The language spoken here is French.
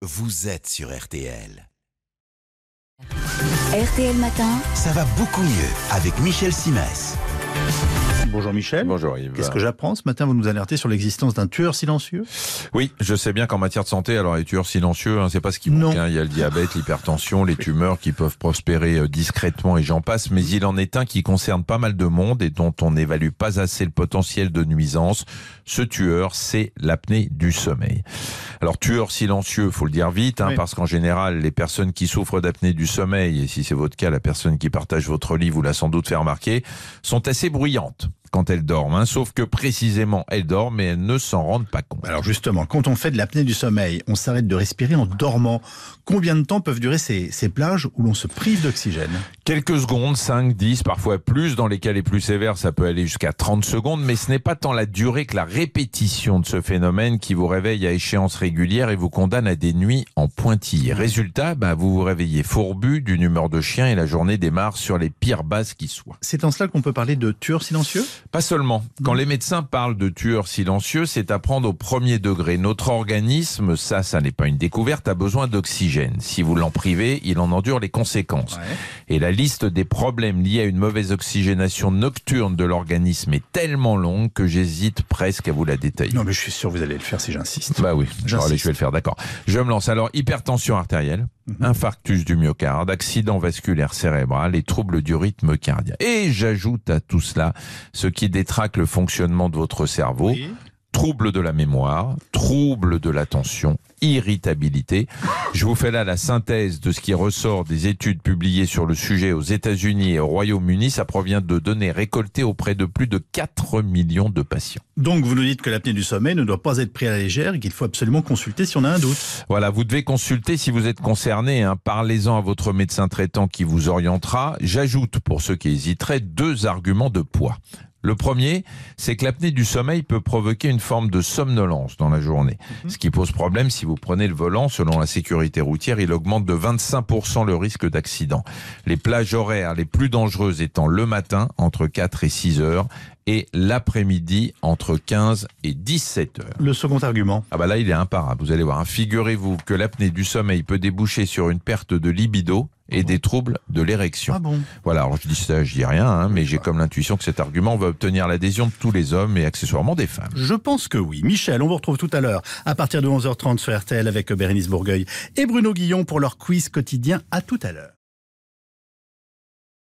vous êtes sur RTL. RTL Matin. Ça va beaucoup mieux avec Michel Simès. Bonjour Michel. Bonjour Yves. Qu'est-ce que j'apprends ce matin? Vous nous alertez sur l'existence d'un tueur silencieux? Oui, je sais bien qu'en matière de santé, alors les tueurs silencieux, c'est pas ce qui Non. manque. Il y a le diabète, l'hypertension, les tumeurs qui peuvent prospérer discrètement et j'en passe. Mais il en est un qui concerne pas mal de monde et dont on n'évalue pas assez le potentiel de nuisance. Ce tueur, c'est l'apnée du sommeil. Alors tueur silencieux, faut le dire vite, Oui. parce qu'en général, les personnes qui souffrent d'apnée du sommeil, et si c'est votre cas, la personne qui partage votre lit vous l'a sans doute fait remarquer, sont assez bruyantes quand elles dorment, sauf que précisément elles dorment mais elles ne s'en rendent pas compte. Alors justement, quand on fait de l'apnée du sommeil, on s'arrête de respirer en dormant. Combien de temps peuvent durer ces plages où l'on se prive d'oxygène? Quelques secondes, 5, 10, parfois plus. Dans les cas les plus sévères, ça peut aller jusqu'à 30 secondes. Mais ce n'est pas tant la durée que la répétition de ce phénomène qui vous réveille à échéance régulière et vous condamne à des nuits en pointillés. Résultat, vous vous réveillez fourbu, d'une humeur de chien et la journée démarre sur les pires bases qui soient. C'est en cela qu'on peut parler de tueur silencieux? Pas seulement. Quand les médecins parlent de tueurs silencieux, c'est à prendre au premier degré. Notre organisme, ça n'est pas une découverte, a besoin d'oxygène. Si vous l'en privez, il en endure les conséquences. Ouais. Et la liste des problèmes liés à une mauvaise oxygénation nocturne de l'organisme est tellement longue que j'hésite presque à vous la détailler. Non mais je suis sûr que vous allez le faire si j'insiste. Bah oui, J'insiste. allez, je vais le faire, d'accord. Je me lance. Alors, hypertension artérielle, infarctus du myocarde, accident vasculaire cérébral et troubles du rythme cardiaque. Et j'ajoute à tout cela ce qui détraque le fonctionnement de votre cerveau. Oui. Troubles de la mémoire, troubles de l'attention, irritabilité. Je vous fais là la synthèse de ce qui ressort des études publiées sur le sujet aux États-Unis et au Royaume-Uni. Ça provient de données récoltées auprès de plus de 4 millions de patients. Donc vous nous dites que l'apnée du sommeil ne doit pas être prise à la légère et qu'il faut absolument consulter si on a un doute. Voilà, vous devez consulter si vous êtes concerné. Parlez-en à votre médecin traitant qui vous orientera. J'ajoute, pour ceux qui hésiteraient, 2 arguments de poids. Le premier, c'est que l'apnée du sommeil peut provoquer une forme de somnolence dans la journée. Ce qui pose problème si vous prenez le volant. Selon la sécurité routière, il augmente de 25% le risque d'accident. Les plages horaires les plus dangereuses étant le matin, entre 4 et 6 heures, et l'après-midi, entre 15 et 17 heures. Le second argument. Là, il est imparable. Vous allez voir. Figurez-vous que l'apnée du sommeil peut déboucher sur une perte de libido et des troubles de l'érection. Ah bon? Voilà, alors je dis ça, je dis rien, mais j'ai comme l'intuition que cet argument va obtenir l'adhésion de tous les hommes et accessoirement des femmes. Je pense que oui. Michel, on vous retrouve tout à l'heure à partir de 11h30 sur RTL avec Bérénice Bourgueil et Bruno Guillon pour leur quiz quotidien. À tout à l'heure.